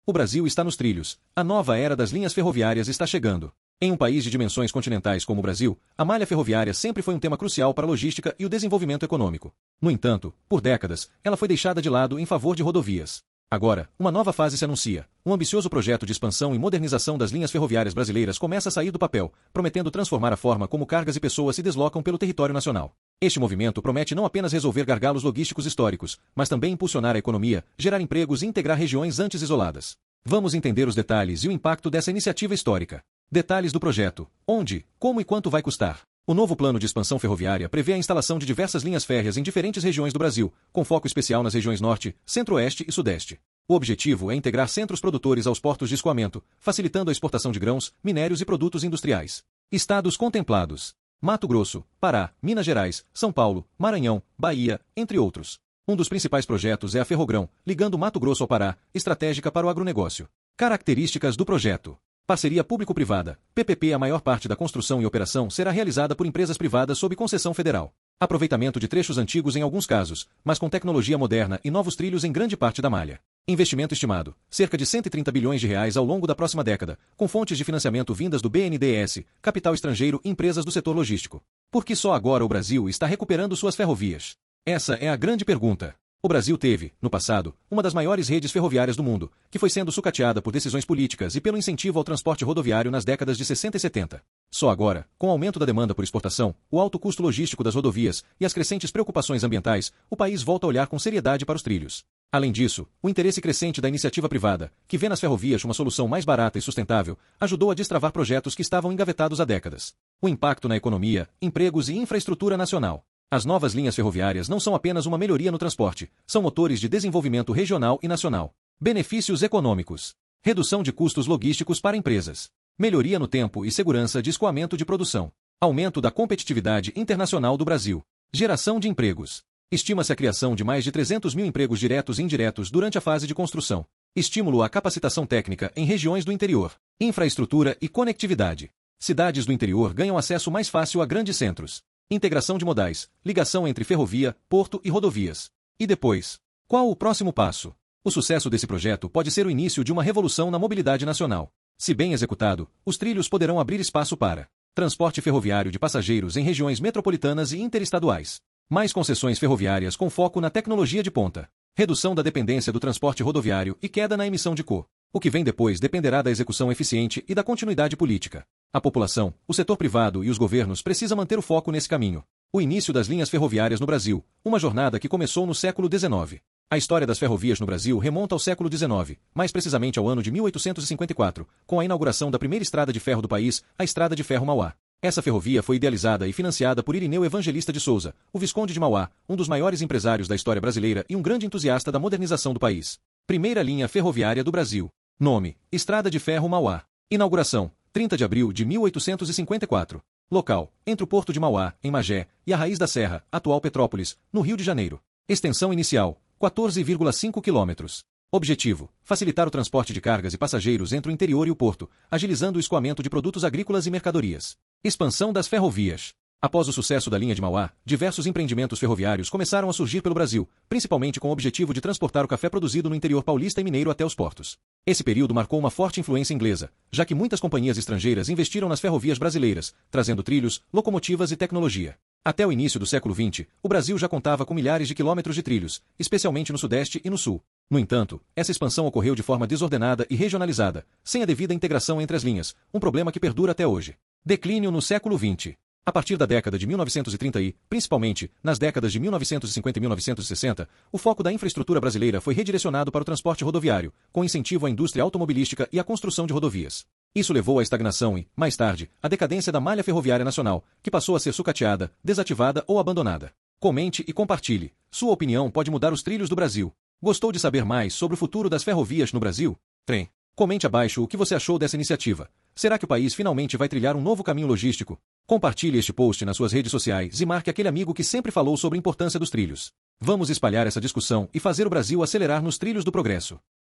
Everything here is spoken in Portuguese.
O Brasil está nos trilhos. A nova era das linhas ferroviárias está chegando. Em um país de dimensões continentais como o Brasil, a malha ferroviária sempre foi um tema crucial para a logística e o desenvolvimento econômico. No entanto, por décadas, ela foi deixada de lado em favor de rodovias. Agora, uma nova fase se anuncia. Um ambicioso projeto de expansão e modernização das linhas ferroviárias brasileiras começa a sair do papel, prometendo transformar a forma como cargas e pessoas se deslocam pelo território nacional. Este movimento promete não apenas resolver gargalos logísticos históricos, mas também impulsionar a economia, gerar empregos e integrar regiões antes isoladas. Vamos entender os detalhes e o impacto dessa iniciativa histórica. Detalhes do projeto: onde, como e quanto vai custar. O novo plano de expansão ferroviária prevê a instalação de diversas linhas férreas em diferentes regiões do Brasil, com foco especial nas regiões Norte, Centro-Oeste e Sudeste. O objetivo é integrar centros produtores aos portos de escoamento, facilitando a exportação de grãos, minérios e produtos industriais. Estados contemplados: Mato Grosso, Pará, Minas Gerais, São Paulo, Maranhão, Bahia, entre outros. Um dos principais projetos é a Ferrogrão, ligando Mato Grosso ao Pará, estratégica para o agronegócio. Características do projeto: parceria público-privada, PPP. A maior parte da construção e operação será realizada por empresas privadas sob concessão federal. Aproveitamento de trechos antigos em alguns casos, mas com tecnologia moderna e novos trilhos em grande parte da malha. Investimento estimado: cerca de R$ 130 bilhões ao longo da próxima década, com fontes de financiamento vindas do BNDES, capital estrangeiro e empresas do setor logístico. Por que só agora o Brasil está recuperando suas ferrovias? Essa é a grande pergunta. O Brasil teve, no passado, uma das maiores redes ferroviárias do mundo, que foi sendo sucateada por decisões políticas e pelo incentivo ao transporte rodoviário nas décadas de 60 e 70. Só agora, com o aumento da demanda por exportação, o alto custo logístico das rodovias e as crescentes preocupações ambientais, o país volta a olhar com seriedade para os trilhos. Além disso, o interesse crescente da iniciativa privada, que vê nas ferrovias uma solução mais barata e sustentável, ajudou a destravar projetos que estavam engavetados há décadas. O impacto na economia, empregos e infraestrutura nacional. As novas linhas ferroviárias não são apenas uma melhoria no transporte, são motores de desenvolvimento regional e nacional. Benefícios econômicos: redução de custos logísticos para empresas, melhoria no tempo e segurança de escoamento de produção, aumento da competitividade internacional do Brasil, geração de empregos. Estima-se a criação de mais de 300 mil empregos diretos e indiretos durante a fase de construção. Estímulo à capacitação técnica em regiões do interior. Infraestrutura e conectividade. Cidades do interior ganham acesso mais fácil a grandes centros. Integração de modais, ligação entre ferrovia, porto e rodovias. E depois? Qual o próximo passo? O sucesso desse projeto pode ser o início de uma revolução na mobilidade nacional. Se bem executado, os trilhos poderão abrir espaço para transporte ferroviário de passageiros em regiões metropolitanas e interestaduais. Mais concessões ferroviárias com foco na tecnologia de ponta. Redução da dependência do transporte rodoviário e queda na emissão de CO. O que vem depois dependerá da execução eficiente e da continuidade política. A população, o setor privado e os governos precisam manter o foco nesse caminho. O início das linhas ferroviárias no Brasil, uma jornada que começou no século XIX. A história das ferrovias no Brasil remonta ao século XIX, mais precisamente ao ano de 1854, com a inauguração da primeira estrada de ferro do país, a Estrada de Ferro Mauá. Essa ferrovia foi idealizada e financiada por Irineu Evangelista de Souza, o Visconde de Mauá, um dos maiores empresários da história brasileira e um grande entusiasta da modernização do país. Primeira linha ferroviária do Brasil. Nome: Estrada de Ferro Mauá. Inauguração: 30 de abril de 1854. Local: entre o Porto de Mauá, em Magé, e a Raiz da Serra, atual Petrópolis, no Rio de Janeiro. Extensão inicial: 14,5 km. Objetivo: facilitar o transporte de cargas e passageiros entre o interior e o porto, agilizando o escoamento de produtos agrícolas e mercadorias. Expansão das ferrovias. Após o sucesso da linha de Mauá, diversos empreendimentos ferroviários começaram a surgir pelo Brasil, principalmente com o objetivo de transportar o café produzido no interior paulista e mineiro até os portos. Esse período marcou uma forte influência inglesa, já que muitas companhias estrangeiras investiram nas ferrovias brasileiras, trazendo trilhos, locomotivas e tecnologia. Até o início do século XX, o Brasil já contava com milhares de quilômetros de trilhos, especialmente no Sudeste e no Sul. No entanto, essa expansão ocorreu de forma desordenada e regionalizada, sem a devida integração entre as linhas, um problema que perdura até hoje. Declínio no século XX. A partir da década de 1930 e, principalmente, nas décadas de 1950 e 1960, o foco da infraestrutura brasileira foi redirecionado para o transporte rodoviário, com incentivo à indústria automobilística e à construção de rodovias. Isso levou à estagnação e, mais tarde, à decadência da malha ferroviária nacional, que passou a ser sucateada, desativada ou abandonada. Comente e compartilhe. Sua opinião pode mudar os trilhos do Brasil. Gostou de saber mais sobre o futuro das ferrovias no Brasil? Trem. Comente abaixo o que você achou dessa iniciativa. Será que o país finalmente vai trilhar um novo caminho logístico? Compartilhe este post nas suas redes sociais e marque aquele amigo que sempre falou sobre a importância dos trilhos. Vamos espalhar essa discussão e fazer o Brasil acelerar nos trilhos do progresso.